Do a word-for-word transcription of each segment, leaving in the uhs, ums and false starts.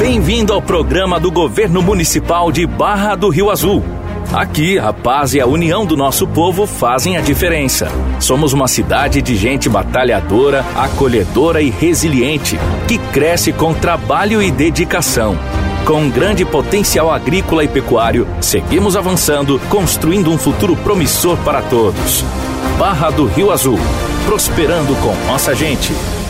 Bem-vindo ao programa do Governo Municipal de Barra do Rio Azul. Aqui, a paz e a união do nosso povo fazem a diferença. Somos uma cidade de gente batalhadora, acolhedora e resiliente, que cresce com trabalho e dedicação. Com um grande potencial agrícola e pecuário, seguimos avançando, construindo um futuro promissor para todos. Barra do Rio Azul, prosperando com nossa gente.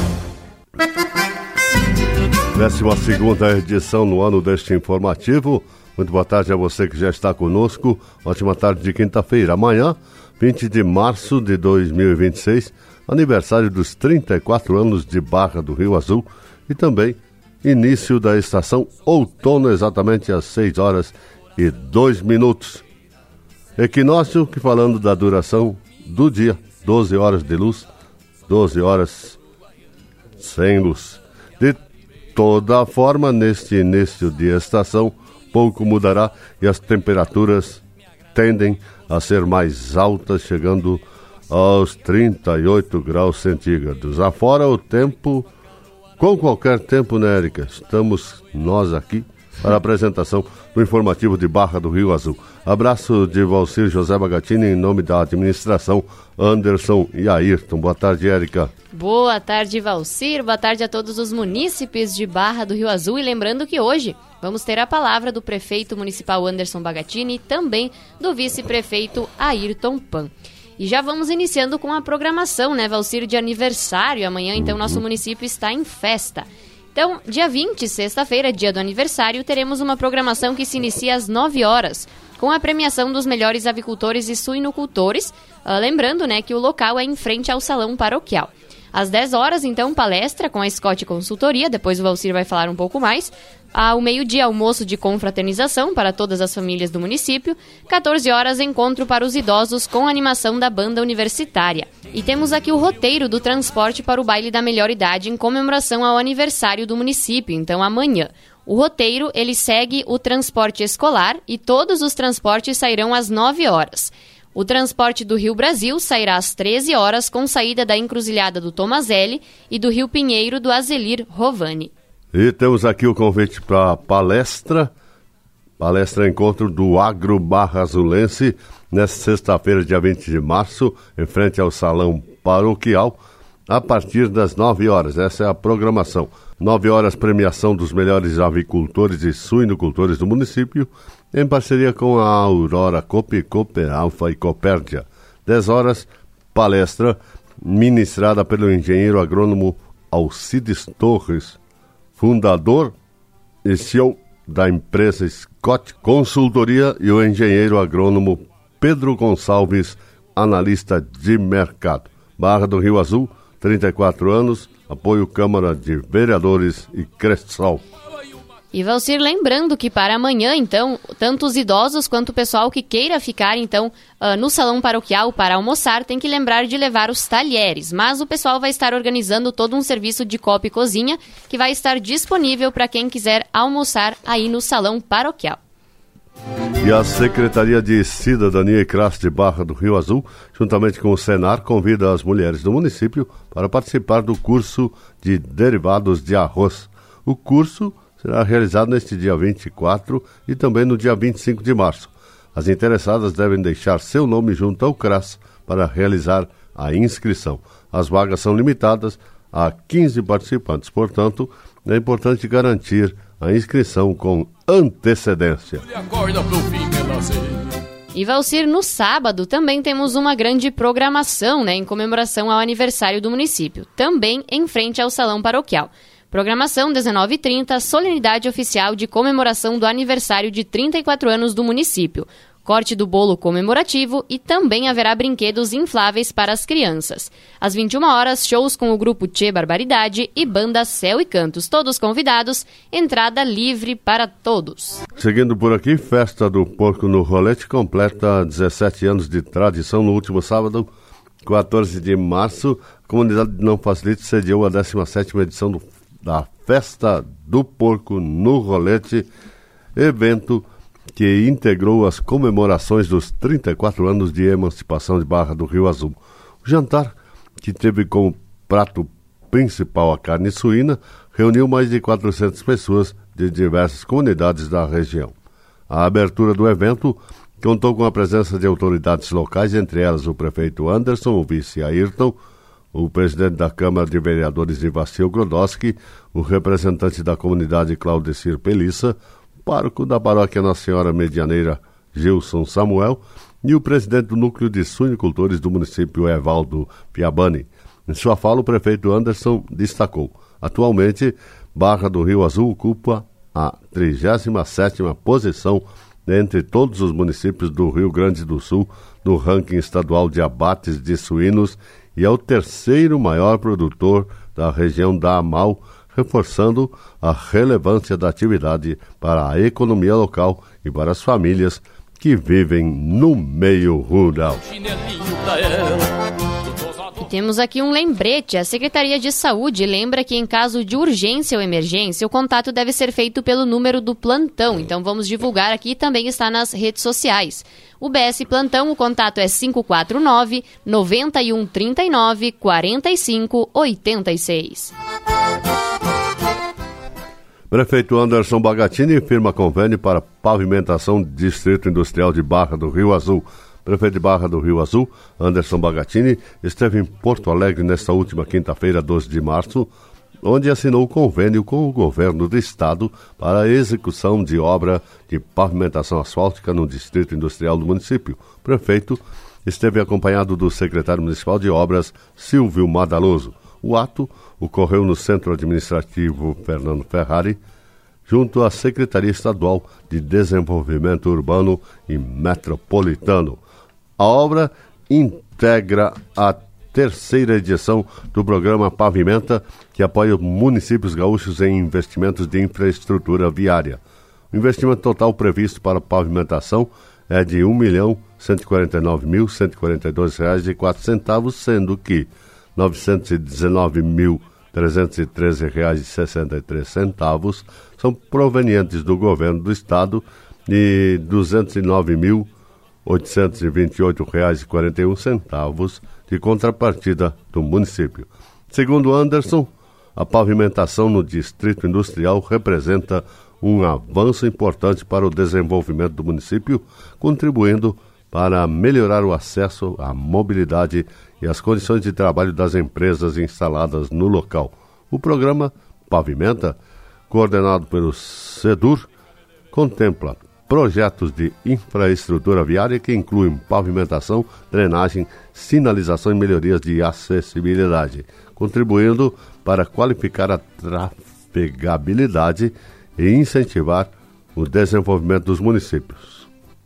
décima segunda edição no ano deste informativo. Muito boa tarde a você que já está conosco. Ótima tarde de quinta-feira. Amanhã, vinte de março de dois mil e vinte e seis, aniversário dos trinta e quatro anos de Barra do Rio Azul e também início da estação outono, exatamente às seis horas e dois minutos. Equinócio, que falando da duração do dia, doze horas de luz, doze horas sem luz. De toda forma, neste início de estação, pouco mudará e as temperaturas tendem a ser mais altas, chegando aos trinta e oito graus centígrados. Afora o tempo, com qualquer tempo, né, Érica? Estamos nós aqui para a apresentação do informativo de Barra do Rio Azul. Abraço de Valcir José Bagatini em nome da administração Anderson e Ayrton. Boa tarde, Érica. Boa tarde, Valcir. Boa tarde a todos os munícipes de Barra do Rio Azul. E lembrando que hoje vamos ter a palavra do prefeito municipal Anderson Bagatini e também do vice-prefeito Ayrton Pan. E já vamos iniciando com a programação, né, Valcir, de aniversário. Amanhã, então, nosso município está em festa. Então, dia vinte, sexta-feira, dia do aniversário, teremos uma programação que se inicia às nove horas, com a premiação dos melhores avicultores e suinocultores, uh, lembrando, né, que o local é em frente ao salão paroquial. Às dez horas, então, palestra com a Scott Consultoria, depois o Valcir vai falar um pouco mais. Ao meio-dia, almoço de confraternização para todas as famílias do município. quatorze horas, encontro para os idosos com animação da banda universitária. E temos aqui o roteiro do transporte para o baile da melhor idade em comemoração ao aniversário do município, então amanhã. O roteiro, ele segue o transporte escolar e todos os transportes sairão às nove horas. O transporte do Rio Brasil sairá às treze horas com saída da encruzilhada do Tomazelli e do Rio Pinheiro do Azelir Rovani. E temos aqui o convite para a palestra, palestra encontro do Agro Barra Azulense, nesta sexta-feira, dia vinte de março, em frente ao Salão Paroquial, a partir das nove horas. Essa é a programação. nove horas, premiação dos melhores avicultores e suinocultores do município, em parceria com a Aurora Copi, Cooper Alfa e Copérdia. dez horas, palestra ministrada pelo engenheiro agrônomo Alcides Torres, fundador e C E O da empresa Scott Consultoria, e o engenheiro agrônomo Pedro Gonçalves, analista de mercado. Barra do Rio Azul, trinta e quatro anos, apoio Câmara de Vereadores e Cressol. E Valcir, lembrando que para amanhã, então, tanto os idosos quanto o pessoal que queira ficar, então, uh, no salão paroquial para almoçar, tem que lembrar de levar os talheres. Mas o pessoal vai estar organizando todo um serviço de copa e cozinha que vai estar disponível para quem quiser almoçar aí no salão paroquial. E a Secretaria de Cidadania e Classe de Barra do Rio Azul, juntamente com o Senar, convida as mulheres do município para participar do curso de derivados de arroz. O curso será realizado neste dia vinte e quatro e também no dia vinte e cinco de março. As interessadas devem deixar seu nome junto ao C R A S para realizar a inscrição. As vagas são limitadas a quinze participantes, portanto, é importante garantir a inscrição com antecedência. E Valcir, no sábado também temos uma grande programação, né, em comemoração ao aniversário do município, também em frente ao Salão Paroquial. Programação dezenove e trinta, solenidade oficial de comemoração do aniversário de trinta e quatro anos do município. Corte do bolo comemorativo e também haverá brinquedos infláveis para as crianças. Às vinte e uma horas, shows com o grupo Tchê Barbaridade e banda Céu e Cantos. Todos convidados, entrada livre para todos. Seguindo por aqui, festa do porco no rolete completa dezessete anos de tradição no último sábado, quatorze de março. A comunidade de Não Facilite sediou a décima sétima edição do, da Festa do Porco no Rolete, evento que integrou as comemorações dos trinta e quatro anos de emancipação de Barra do Rio Azul. O jantar, que teve como prato principal a carne suína, reuniu mais de quatrocentas pessoas de diversas comunidades da região. A abertura do evento contou com a presença de autoridades locais, entre elas o prefeito Anderson, o vice Ayrton, o presidente da Câmara de Vereadores Ivacil Grodowski, o representante da comunidade Claudecir Pelissa, o pároco da paróquia Nossa Senhora Medianeira Gilson Samuel e o presidente do núcleo de suinicultores do município Evaldo Piabani. Em sua fala, o prefeito Anderson destacou: atualmente, Barra do Rio Azul ocupa a trigésima sétima posição entre todos os municípios do Rio Grande do Sul no ranking estadual de abates de suínos e é o terceiro maior produtor da região da Amal, reforçando a relevância da atividade para a economia local e para as famílias que vivem no meio rural. E temos aqui um lembrete. A Secretaria de Saúde lembra que em caso de urgência ou emergência, o contato deve ser feito pelo número do plantão. Então vamos divulgar aqui e também está nas redes sociais. O B S Plantão, o contato é cinco quatro nove, nove um três nove, quatro cinco oito seis. Prefeito Anderson Bagatini firma convênio para pavimentação do Distrito Industrial de Barra do Rio Azul. Prefeito de Barra do Rio Azul, Anderson Bagatini, esteve em Porto Alegre nesta última quinta-feira, doze de março, onde assinou o convênio com o governo do estado para a execução de obra de pavimentação asfáltica no Distrito Industrial do município. O prefeito esteve acompanhado do secretário municipal de obras, Silvio Madaloso. O ato ocorreu no Centro Administrativo Fernando Ferrari, junto à Secretaria Estadual de Desenvolvimento Urbano e Metropolitano. A obra integra a terceira edição do programa Pavimenta, que apoia municípios gaúchos em investimentos de infraestrutura viária. O investimento total previsto para pavimentação é de um milhão cento e quarenta e nove mil cento e quarenta e dois reais e quatro centavos, sendo que novecentos e dezenove mil trezentos e treze reais e sessenta e três centavos são provenientes do governo do estado e duzentos e nove mil oitocentos e vinte e oito reais e quarenta e um centavos de contrapartida do município. Segundo Anderson, a pavimentação no Distrito Industrial representa um avanço importante para o desenvolvimento do município, contribuindo para melhorar o acesso à mobilidade e as condições de trabalho das empresas instaladas no local. O programa Pavimenta, coordenado pelo SEDUR, contempla projetos de infraestrutura viária que incluem pavimentação, drenagem, sinalização e melhorias de acessibilidade, contribuindo para qualificar a trafegabilidade e incentivar o desenvolvimento dos municípios.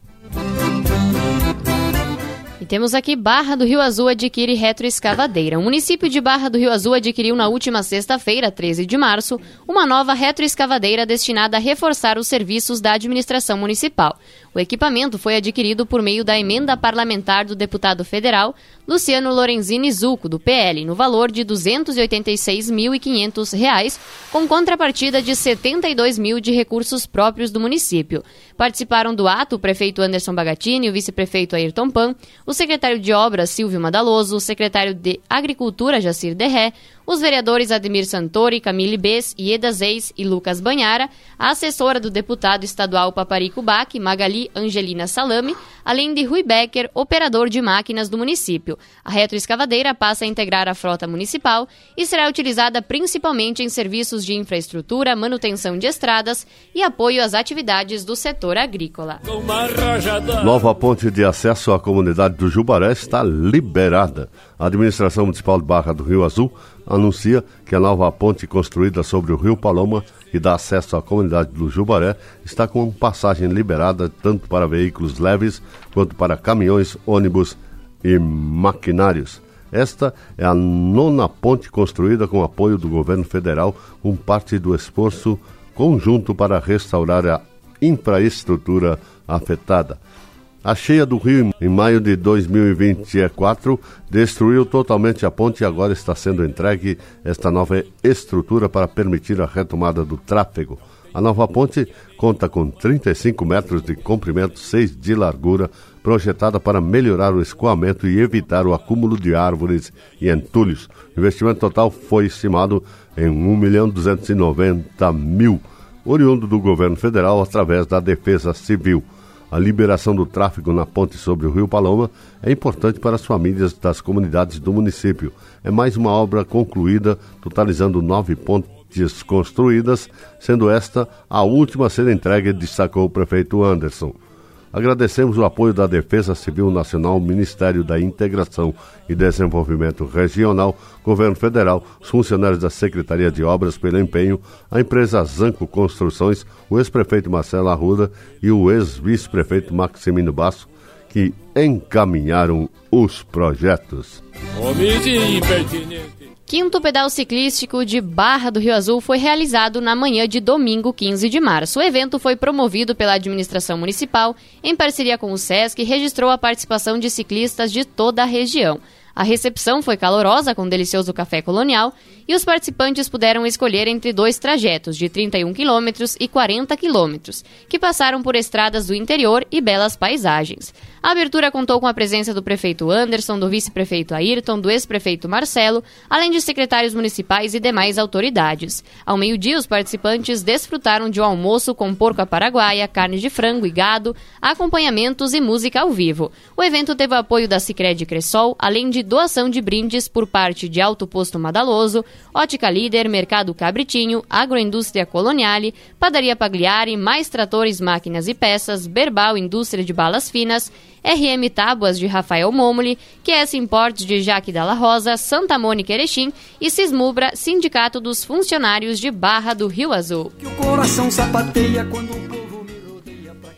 E temos aqui: Barra do Rio Azul adquire retroescavadeira. O município de Barra do Rio Azul adquiriu na última sexta-feira, treze de março, uma nova retroescavadeira destinada a reforçar os serviços da administração municipal. O equipamento foi adquirido por meio da emenda parlamentar do deputado federal Luciano Lorenzini Zucco, do P L, no valor de duzentos e oitenta e seis mil e quinhentos reais, com contrapartida de setenta e dois mil de recursos próprios do município. Participaram do ato o prefeito Anderson Bagatini, o vice-prefeito Ayrton Pan, o secretário de Obras Silvio Madaloso, o secretário de Agricultura Jacir Derré, os vereadores Ademir Santori, Camille Bess, Ieda Zeis e Lucas Banhara, a assessora do deputado estadual Paparico Bach, Magali Angelina Salame, além de Rui Becker, operador de máquinas do município. A retroescavadeira passa a integrar a frota municipal e será utilizada principalmente em serviços de infraestrutura, manutenção de estradas e apoio às atividades do setor agrícola. Nova ponte de acesso à comunidade do Jubaré está liberada. A administração municipal de Barra do Rio Azul anuncia que a nova ponte construída sobre o Rio Paloma, que dá acesso à comunidade do Jubaré, está com passagem liberada tanto para veículos leves quanto para caminhões, ônibus e maquinários. Esta é a nona ponte construída com apoio do governo federal, com parte do esforço conjunto para restaurar a infraestrutura afetada. A cheia do rio, em maio de dois mil e vinte e quatro, destruiu totalmente a ponte e agora está sendo entregue esta nova estrutura para permitir a retomada do tráfego. A nova ponte conta com trinta e cinco metros de comprimento, seis de largura, projetada para melhorar o escoamento e evitar o acúmulo de árvores e entulhos. O investimento total foi estimado em um milhão duzentos e noventa mil. oriundo do governo federal através da Defesa Civil. A liberação do tráfego na ponte sobre o Rio Paloma é importante para as famílias das comunidades do município. É mais uma obra concluída, totalizando nove pontes construídas, sendo esta a última a ser entregue, destacou o prefeito Anderson. Agradecemos o apoio da Defesa Civil Nacional, Ministério da Integração e Desenvolvimento Regional, Governo Federal, os funcionários da Secretaria de Obras pelo empenho, a empresa Zanco Construções, o ex-prefeito Marcelo Arruda e o ex-vice-prefeito Maximino Basso, que encaminharam os projetos. Quinto pedal ciclístico de Barra do Rio Azul foi realizado na manhã de domingo, quinze de março. O evento foi promovido pela administração municipal, em parceria com o SESC, e registrou a participação de ciclistas de toda a região. A recepção foi calorosa, com um delicioso café colonial, e os participantes puderam escolher entre dois trajetos de trinta e um quilômetros e quarenta quilômetros, que passaram por estradas do interior e belas paisagens. A abertura contou com a presença do prefeito Anderson, do vice-prefeito Ayrton, do ex-prefeito Marcelo, além de secretários municipais e demais autoridades. Ao meio-dia, os participantes desfrutaram de um almoço com porco à paraguaia, carne de frango e gado, acompanhamentos e música ao vivo. O evento teve o apoio da Sicredi Cressol, além de doação de brindes por parte de Alto Posto Madaloso, Ótica Líder, Mercado Cabritinho, Agroindústria Coloniale, Padaria Pagliari, Mais Tratores, Máquinas e Peças, Berbal Indústria de Balas Finas, R M Tábuas de Rafael Momoli, Q S Importes de Jaque Dalla Rosa, Santa Mônica Erechim e Sismubra, Sindicato dos Funcionários de Barra do Rio Azul. Que o coração sapateia quando o povo me rodeia pra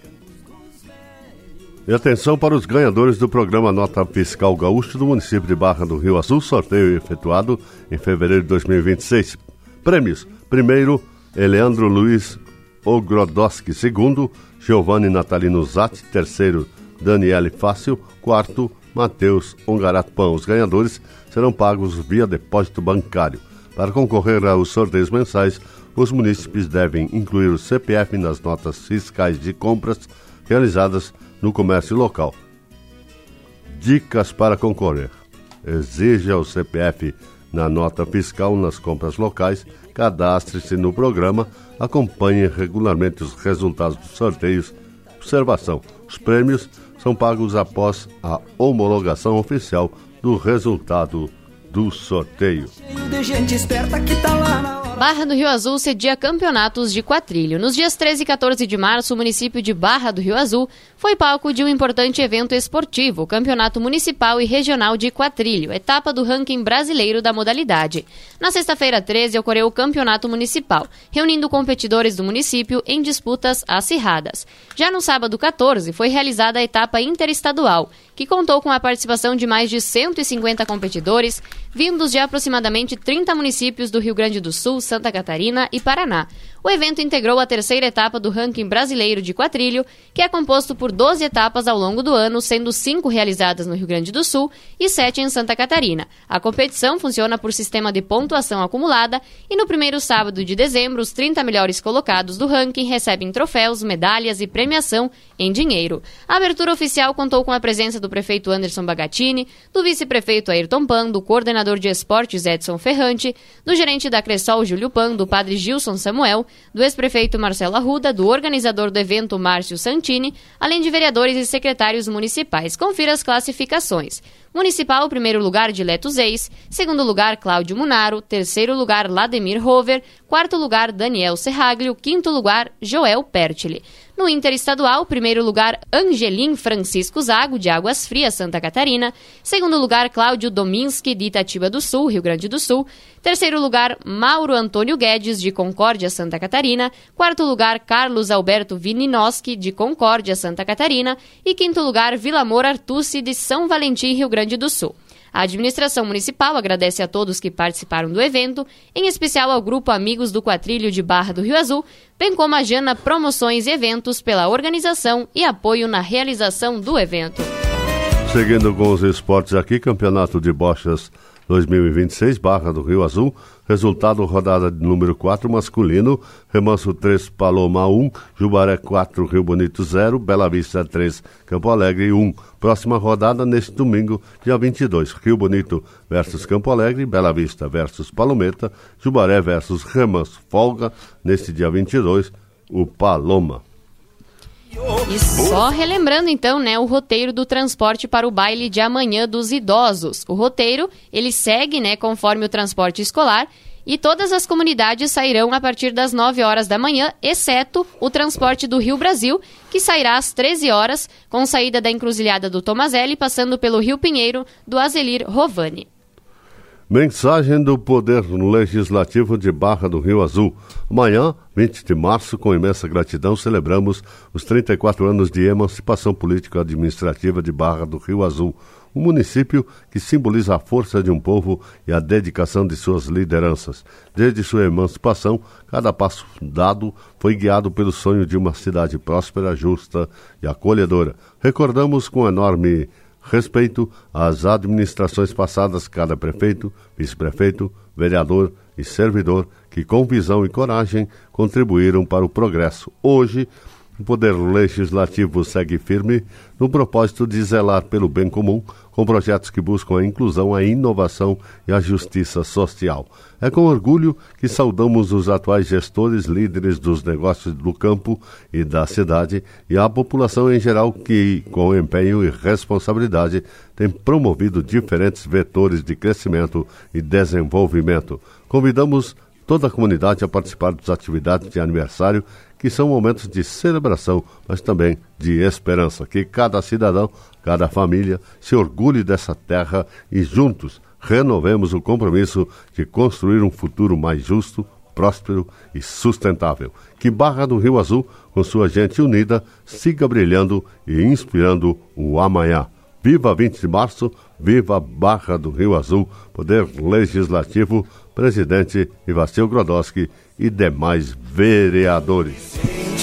E atenção para os ganhadores do programa Nota Fiscal Gaúcho do município de Barra do Rio Azul, sorteio efetuado em fevereiro de dois mil e vinte e seis. Prêmios: primeiro, Eleandro Luiz Ogrodowski; segundo, Giovanni Natalino Zatti; terceiro, Daniele Fácil; quarto, Matheus Ongaratpan. Os ganhadores serão pagos via depósito bancário. Para concorrer aos sorteios mensais, os munícipes devem incluir o C P F nas notas fiscais de compras realizadas no comércio local. Dicas para concorrer: exija o C P F na nota fiscal nas compras locais, cadastre-se no programa, acompanhe regularmente os resultados dos sorteios. Observação: os prêmios são pagos após a homologação oficial do resultado do sorteio. Barra do Rio Azul cedia campeonatos de quadrilho. Nos dias treze e quatorze de março, o município de Barra do Rio Azul foi palco de um importante evento esportivo, o Campeonato Municipal e Regional de Quadrilho, etapa do ranking brasileiro da modalidade. Na sexta-feira treze, ocorreu o Campeonato Municipal, reunindo competidores do município em disputas acirradas. Já no sábado quatorze, foi realizada a etapa interestadual, que contou com a participação de mais de cento e cinquenta competidores, vindos de aproximadamente trinta municípios do Rio Grande do Sul, Santa Catarina e Paraná. O evento integrou a terceira etapa do ranking brasileiro de quadrilho, que é composto por doze etapas ao longo do ano, sendo cinco realizadas no Rio Grande do Sul e sete em Santa Catarina. A competição funciona por sistema de pontuação acumulada e no primeiro sábado de dezembro, os trinta melhores colocados do ranking recebem troféus, medalhas e premiação em dinheiro. A abertura oficial contou com a presença do prefeito Anderson Bagatini, do vice-prefeito Ayrton Pan, do coordenador de esportes Edson Ferrante, do gerente da Cressol Júlio Pan, do padre Gilson Samuel, do ex-prefeito Marcelo Arruda, do organizador do evento Márcio Santini, além de vereadores e secretários municipais. Confira as classificações. Municipal, primeiro lugar, Dileto Zeis; segundo lugar, Cláudio Munaro; terceiro lugar, Lademir Rover; quarto lugar, Daniel Serraglio; quinto lugar, Joel Pertile. No interestadual, primeiro lugar, Angelim Francisco Zago, de Águas Frias, Santa Catarina; segundo lugar, Cláudio Dominski, de Itatiba do Sul, Rio Grande do Sul; terceiro lugar, Mauro Antônio Guedes, de Concórdia, Santa Catarina; quarto lugar, Carlos Alberto Vininoski, de Concórdia, Santa Catarina; e quinto lugar, Vilamor Artucci, de São Valentim, Rio Grande do Sul. A administração municipal agradece a todos que participaram do evento, em especial ao Grupo Amigos do Quadrilho de Barra do Rio Azul, bem como a Jana Promoções e Eventos pela organização e apoio na realização do evento. Seguindo com os esportes aqui, Campeonato de Bochas dois mil e vinte e seis, Barra do Rio Azul. Resultado, rodada número quatro, masculino, Remanso três, Paloma um, Jubaré quatro, Rio Bonito zero, Bela Vista três, Campo Alegre um. Próxima rodada neste domingo, dia vinte e dois, Rio Bonito versus Campo Alegre, Bela Vista versus Palometa, Jubaré versus Remanso. Folga neste dia vinte e dois, o Paloma. E só relembrando então, né, o roteiro do transporte para o baile de amanhã dos idosos. O roteiro, ele segue, né, conforme o transporte escolar, e todas as comunidades sairão a partir das nove horas da manhã, exceto o transporte do Rio Brasil, que sairá às treze horas, com saída da encruzilhada do Tomazelli, passando pelo Rio Pinheiro, do Azelir Rovani. Mensagem do Poder Legislativo de Barra do Rio Azul. Amanhã, vinte de março, com imensa gratidão, celebramos os trinta e quatro anos de emancipação político-administrativa de Barra do Rio Azul, um município que simboliza a força de um povo e a dedicação de suas lideranças. Desde sua emancipação, cada passo dado foi guiado pelo sonho de uma cidade próspera, justa e acolhedora. Recordamos com enorme respeito às administrações passadas, cada prefeito, vice-prefeito, vereador e servidor que, com visão e coragem, contribuíram para o progresso. Hoje, o Poder Legislativo segue firme no propósito de zelar pelo bem comum, com projetos que buscam a inclusão, a inovação e a justiça social. É com orgulho que saudamos os atuais gestores, líderes dos negócios do campo e da cidade e a população em geral que, com empenho e responsabilidade, tem promovido diferentes vetores de crescimento e desenvolvimento. Convidamos toda a comunidade a participar das atividades de aniversário, que são momentos de celebração, mas também de esperança. Que cada cidadão, cada família se orgulhe dessa terra e juntos renovemos o compromisso de construir um futuro mais justo, próspero e sustentável. Que Barra do Rio Azul, com sua gente unida, siga brilhando e inspirando o amanhã. Viva vinte de março, viva Barra do Rio Azul, Poder Legislativo, presidente Ivacil Grodowski e demais vereadores.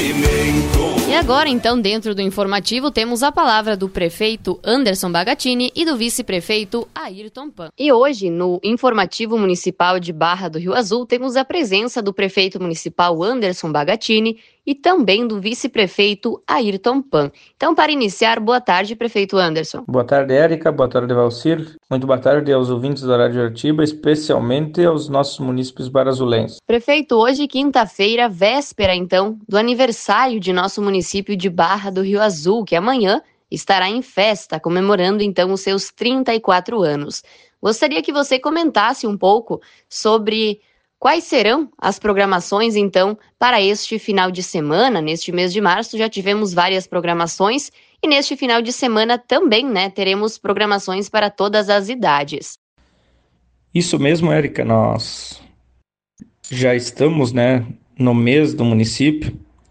E agora, então, dentro do informativo, temos a palavra do prefeito Anderson Bagatini e do vice-prefeito Ayrton Pan. E hoje, no informativo municipal de Barra do Rio Azul, temos a presença do prefeito municipal Anderson Bagatini e também do vice-prefeito Ayrton Pan. Então, para iniciar, boa tarde, prefeito Anderson. Boa tarde, Érica. Boa tarde, Valcir. Muito boa tarde aos ouvintes da Rádio Artiba, especialmente aos nossos munícipes barazulenses. Prefeito, hoje, quinta-feira, véspera, então, do aniversário de nosso município de Barra do Rio Azul, que amanhã estará em festa, comemorando, então, os seus trinta e quatro anos. Gostaria que você comentasse um pouco sobre quais serão as programações, então, para este final de semana. Neste mês de março já tivemos várias programações e neste final de semana também, né, teremos programações para todas as idades. Isso mesmo, Érica, nós já estamos, né, no mês do município,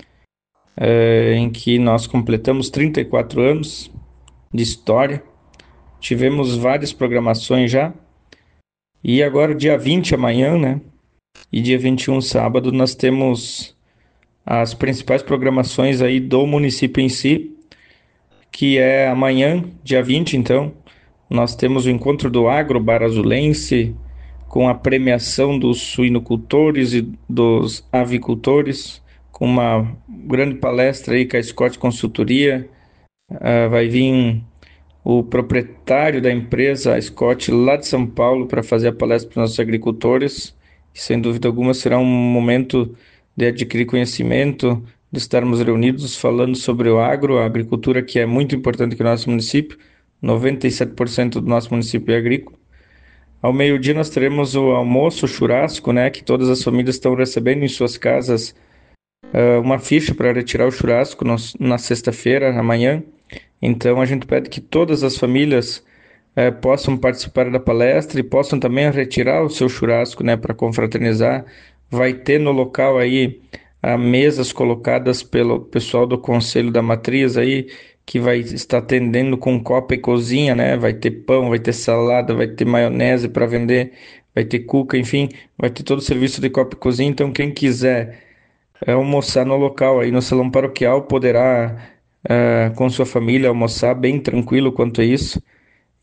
é, em que nós completamos trinta e quatro anos de história. Tivemos várias programações já. E agora, dia vinte, amanhã, né, e dia vinte e um, sábado, nós temos as principais programações aí do município em si, que é amanhã, dia vinte, então, nós temos o encontro do agro barazulense, com a premiação dos suinocultores e dos avicultores, com uma grande palestra aí com a Scott Consultoria. Uh, vai vir o proprietário da empresa, a Scott, lá de São Paulo, para fazer a palestra para os nossos agricultores. E, sem dúvida alguma, será um momento de adquirir conhecimento, de estarmos reunidos falando sobre o agro, a agricultura, que é muito importante aqui no nosso município. noventa e sete por cento do nosso município é agrícola. Ao meio-dia nós teremos o almoço, o churrasco, né, que todas as famílias estão recebendo em suas casas uh, uma ficha para retirar o churrasco no, na sexta-feira, amanhã. Então a gente pede que todas as famílias uh, possam participar da palestra e possam também retirar o seu churrasco, né, para confraternizar. Vai ter no local aí uh, mesas colocadas pelo pessoal do Conselho da Matriz aí, que vai estar atendendo com copa e cozinha, né? Vai ter pão, vai ter salada, vai ter maionese para vender, vai ter cuca, enfim, vai ter todo o serviço de copa e cozinha. Então, quem quiser é, almoçar no local, aí no salão paroquial, poderá, é, com sua família, almoçar bem tranquilo quanto a isso.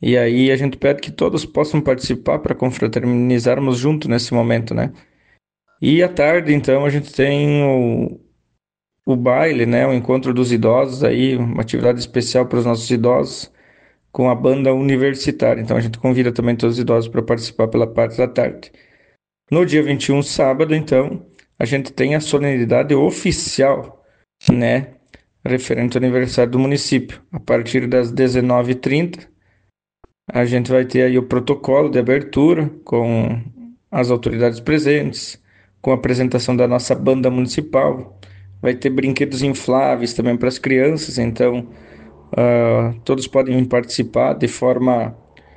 E aí a gente pede que todos possam participar para confraternizarmos junto nesse momento, né? E à tarde, então, a gente tem o, o baile, né? O encontro dos idosos aí, uma atividade especial para os nossos idosos, com a banda universitária. Então a gente convida também todos os idosos para participar pela parte da tarde. No dia vinte e um, sábado, então, a gente tem a solenidade oficial, né? Referente ao aniversário do município. A partir das dezenove e trinta, a gente vai ter aí o protocolo de abertura com as autoridades presentes, com a apresentação da nossa banda municipal. Vai ter brinquedos infláveis também para as crianças, então uh, todos podem participar de forma,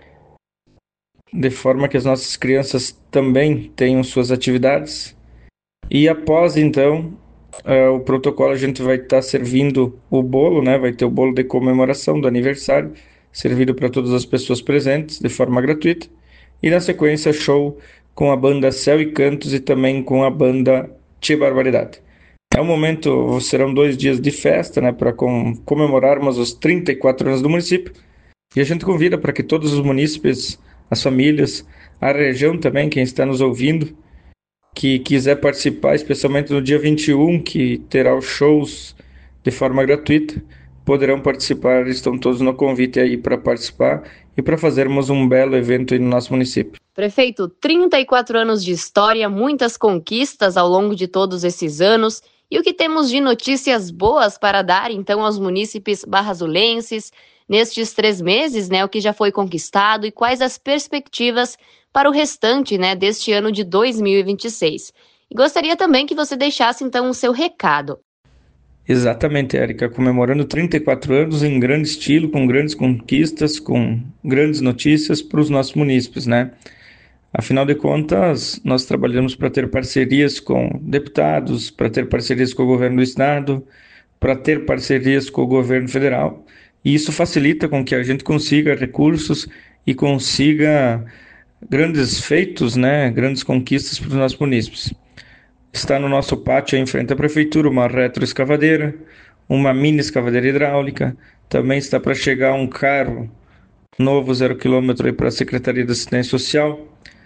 de forma que as nossas crianças também tenham suas atividades. E após, então, uh, o protocolo, a gente vai estar tá servindo o bolo, né? Vai ter o bolo de comemoração do aniversário, servido para todas as pessoas presentes, de forma gratuita. E na sequência, show com a banda Céu e Cantos e também com a banda Tchê Barbaridade. É um momento, serão dois dias de festa, né? Para com, comemorarmos os trinta e quatro anos do município. E a gente convida para que todos os munícipes, as famílias, a região também, quem está nos ouvindo, que quiser participar, especialmente no dia vinte e um, que terá os shows de forma gratuita, poderão participar, estão todos no convite aí para participar e para fazermos um belo evento aí no nosso município. Prefeito, trinta e quatro anos de história, muitas conquistas ao longo de todos esses anos, e o que temos de notícias boas para dar então aos munícipes barrazulenses nestes três meses, né, o que já foi conquistado e quais as perspectivas para o restante, né, deste ano de dois mil e vinte e seis. E gostaria também que você deixasse, então, o seu recado. Exatamente, Érica, comemorando trinta e quatro anos em grande estilo, com grandes conquistas, com grandes notícias para os nossos munícipes, né? Afinal de contas, nós trabalhamos para ter parcerias com deputados, para ter parcerias com o governo do estado, para ter parcerias com o governo federal, e isso facilita com que a gente consiga recursos e consiga grandes feitos, né, grandes conquistas para os nossos munícipes. Está no nosso pátio, em frente à prefeitura, uma retroescavadeira, uma mini escavadeira hidráulica. Também está para chegar um carro novo, zero quilômetro, para a Secretaria de Assistência Social.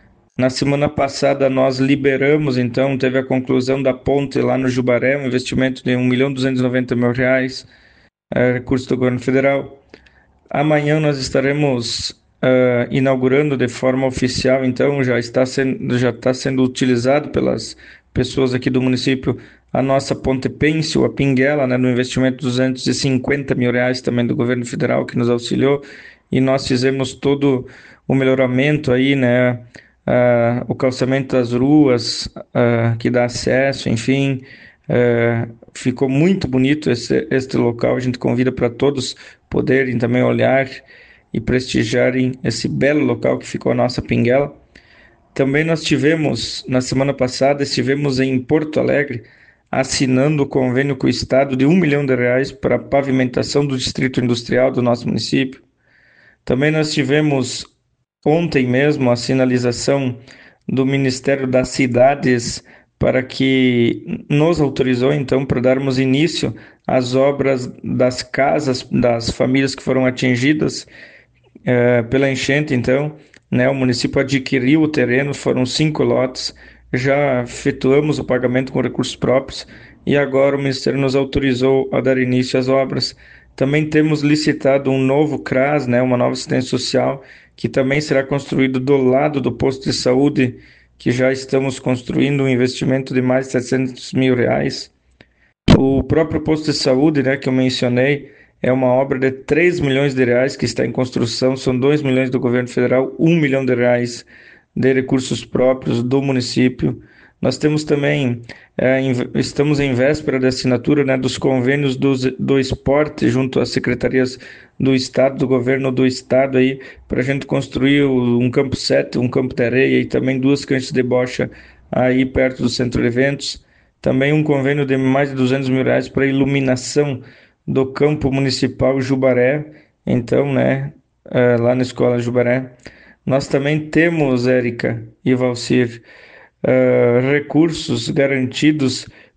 Na semana passada, nós liberamos, então, teve a conclusão da ponte lá no Jubaré, um investimento de um milhão duzentos e noventa mil reais, é, recurso do governo federal. Amanhã nós estaremos Uh, inaugurando de forma oficial, então já está sendo, já está sendo utilizado pelas pessoas aqui do município a nossa Ponte Pêncil, a Pinguela, né, no investimento de duzentos e cinquenta mil reais também do governo federal que nos auxiliou, e nós fizemos todo o melhoramento aí, né, uh, o calçamento das ruas uh, que dá acesso, enfim, uh, ficou muito bonito esse, este local. A gente convida para todos poderem também olhar e prestigiarem esse belo local que ficou a nossa Pinguela. Também nós tivemos, na semana passada, estivemos em Porto Alegre, assinando o convênio com o Estado de um milhão de reais para a pavimentação do distrito industrial do nosso município. Também nós tivemos, ontem mesmo, a sinalização do Ministério das Cidades para que nos autorizou, então, para darmos início às obras das casas das famílias que foram atingidas É, pela enchente. Então, né, o município adquiriu o terreno, foram cinco lotes, já efetuamos o pagamento com recursos próprios e agora o Ministério nos autorizou a dar início às obras. Também temos licitado um novo CRAS, né, uma nova assistência social, que também será construído do lado do posto de saúde, que já estamos construindo um investimento de mais de setecentos mil reais. O próprio posto de saúde, né, que eu mencionei, é uma obra de três milhões de reais que está em construção, são dois milhões do governo federal, um milhão de reais de recursos próprios do município. Nós temos também, é, estamos em véspera da assinatura, né, dos convênios do, do esporte junto às secretarias do estado, do governo do estado, aí, para a gente construir um campo sete, um campo de areia e também duas canchas de bocha aí perto do centro de eventos. Também um convênio de mais de duzentos mil reais para iluminação do campo municipal Jubaré, então, né, lá na escola Jubaré. Nós também temos, Érica e Valcir, uh, recursos garantidos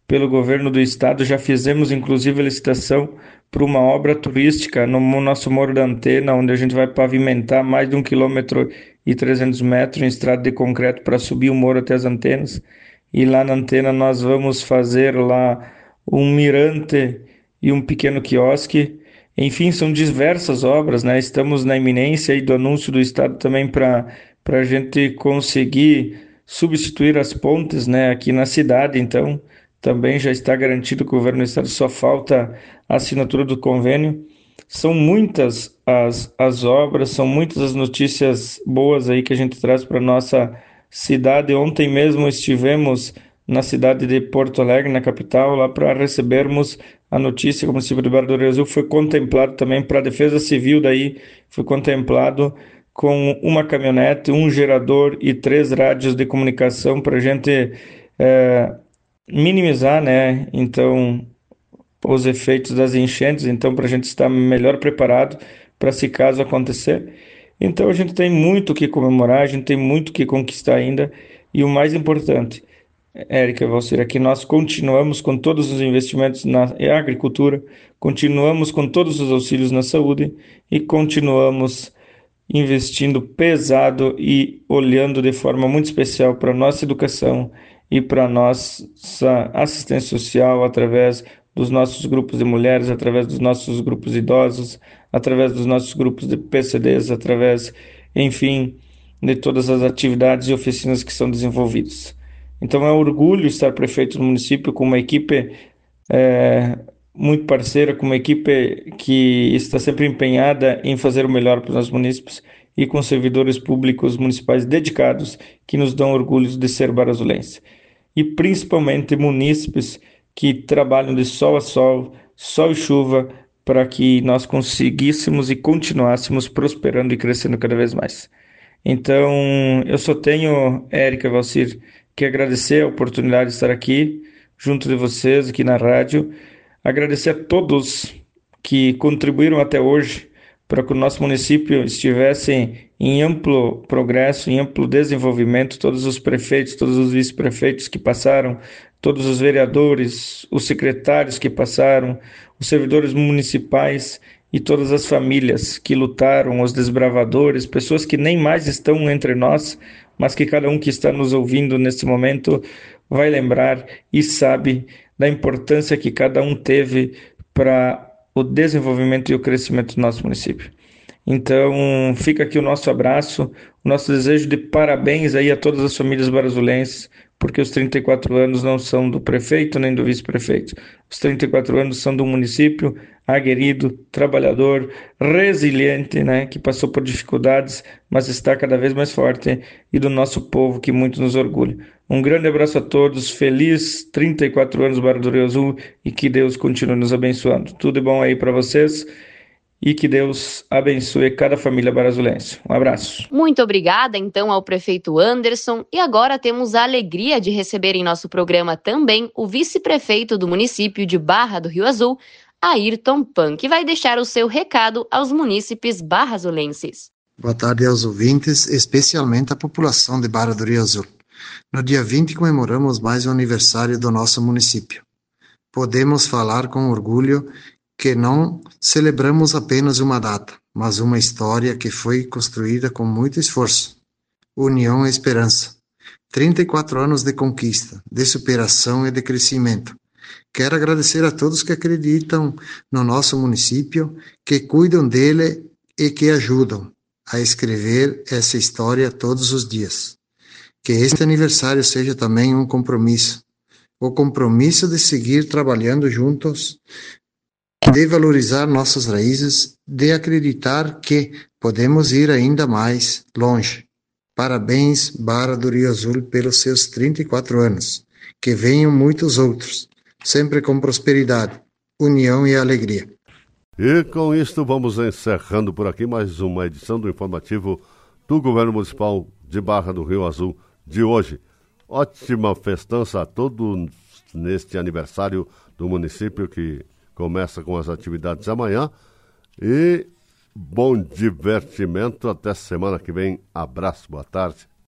pelo governo do estado. Já fizemos inclusive a licitação para uma obra turística no nosso Morro da Antena, onde a gente vai pavimentar mais de um quilômetro e trezentos metros em estrada de concreto para subir o morro até as antenas. E lá na antena nós vamos fazer lá um mirante e um pequeno quiosque. Enfim, são diversas obras, né? Estamos na iminência aí do anúncio do estado também para para a gente conseguir substituir as pontes, né, aqui na cidade. Então também já está garantido que o governo do estado, só falta a assinatura do convênio. São muitas as, as obras, são muitas as notícias boas aí que a gente traz para nossa cidade. Ontem mesmo estivemos na cidade de Porto Alegre, na capital, lá para recebermos a notícia que o município de Barra do Rio Azul foi contemplado também para a Defesa Civil, daí foi contemplado com uma caminhonete, um gerador e três rádios de comunicação para a gente é, minimizar, né, então, os efeitos das enchentes, então, para a gente estar melhor preparado para se caso acontecer. Então a gente tem muito o que comemorar, a gente tem muito o que conquistar ainda, e o mais importante, Érica, Valcir, é que nós continuamos com todos os investimentos na agricultura, continuamos com todos os auxílios na saúde e continuamos investindo pesado e olhando de forma muito especial para a nossa educação e para a nossa assistência social através dos nossos grupos de mulheres, através dos nossos grupos idosos, através dos nossos grupos de P C Ds, através, enfim, de todas as atividades e oficinas que são desenvolvidas. Então é um orgulho estar prefeito do município com uma equipe é, muito parceira, com uma equipe que está sempre empenhada em fazer o melhor para os nossos munícipes e com servidores públicos municipais dedicados que nos dão orgulho de ser barazulense. E principalmente munícipes que trabalham de sol a sol, sol e chuva, para que nós conseguíssemos e continuássemos prosperando e crescendo cada vez mais. Então, eu só tenho, Érica, Valcir, que agradecer a oportunidade de estar aqui, junto de vocês, aqui na rádio, agradecer a todos que contribuíram até hoje para que o nosso município estivesse em amplo progresso, em amplo desenvolvimento, todos os prefeitos, todos os vice-prefeitos que passaram, todos os vereadores, os secretários que passaram, os servidores municipais e todas as famílias que lutaram, os desbravadores, pessoas que nem mais estão entre nós, mas que cada um que está nos ouvindo nesse momento vai lembrar e sabe da importância que cada um teve para o desenvolvimento e o crescimento do nosso município. Então, fica aqui o nosso abraço, o nosso desejo de parabéns aí a todas as famílias barazulenses, porque os trinta e quatro anos não são do prefeito nem do vice-prefeito. Os trinta e quatro anos são do município aguerrido, trabalhador, resiliente, né, que passou por dificuldades, mas está cada vez mais forte, e do nosso povo que muito nos orgulha. Um grande abraço a todos, feliz trinta e quatro anos Barra do Rio Azul, e que Deus continue nos abençoando. Tudo de bom aí para vocês. E que Deus abençoe cada família barazulense. Um abraço. Muito obrigada, então, ao prefeito Anderson. E agora temos a alegria de receber em nosso programa também o vice-prefeito do município de Barra do Rio Azul, Ayrton Pan, que vai deixar o seu recado aos munícipes barrazulenses. Boa tarde aos ouvintes, especialmente à população de Barra do Rio Azul. No dia vinte comemoramos mais um aniversário do nosso município. Podemos falar com orgulho que não celebramos apenas uma data, mas uma história que foi construída com muito esforço. União e esperança. trinta e quatro anos de conquista, de superação e de crescimento. Quero agradecer a todos que acreditam no nosso município, que cuidam dele e que ajudam a escrever essa história todos os dias. Que este aniversário seja também um compromisso. O compromisso de seguir trabalhando juntos, de valorizar nossas raízes, de acreditar que podemos ir ainda mais longe. Parabéns, Barra do Rio Azul, pelos seus trinta e quatro anos. Que venham muitos outros, sempre com prosperidade, união e alegria. E com isto vamos encerrando por aqui mais uma edição do informativo do Governo Municipal de Barra do Rio Azul de hoje. Ótima festança a todos neste aniversário do município que começa com as atividades amanhã, e bom divertimento até semana que vem. Abraço, boa tarde.